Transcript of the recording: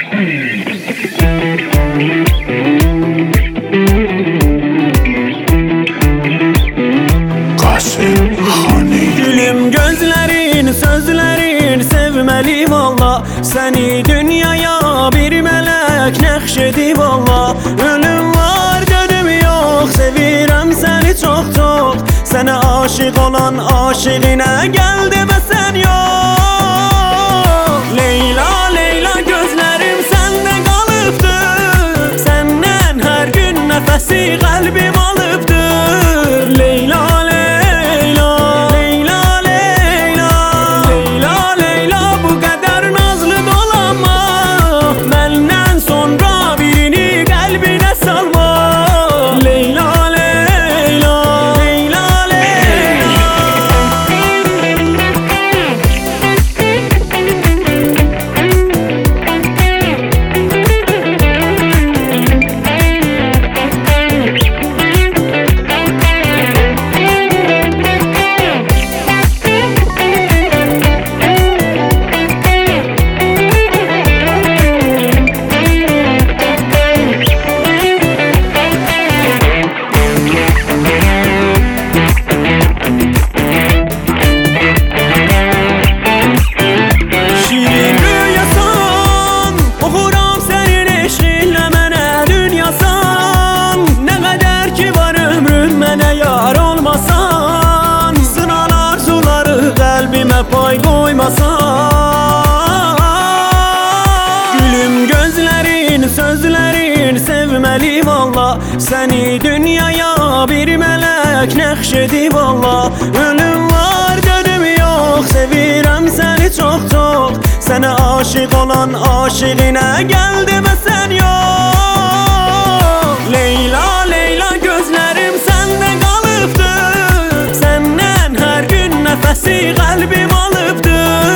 Gülüm gözlerin, sözlerin sevmeli valla. Seni dünyaya bir melek nəxşedi valla. Ölüm var, dönüm yok, sevirəm seni çok çok. Sana aşık olan aşığına gel demesen yok. Leyla, Leyla gözlerim sende kalıptır. Senden her gün nefesi kalbim alıptır. Leyla, pay koymasan. Gülüm gözlerin, sözlerin sevmeli valla. Seni dünyaya bir melek nəxşedi valla. Ölüm var, dönüm yok, sevirəm seni çok çok. Sana aşık olan aşığına gel demesen yok. Leyla, Leyla gözlerim sende kalıptır. Senden her gün nefesi kalbim alıptır.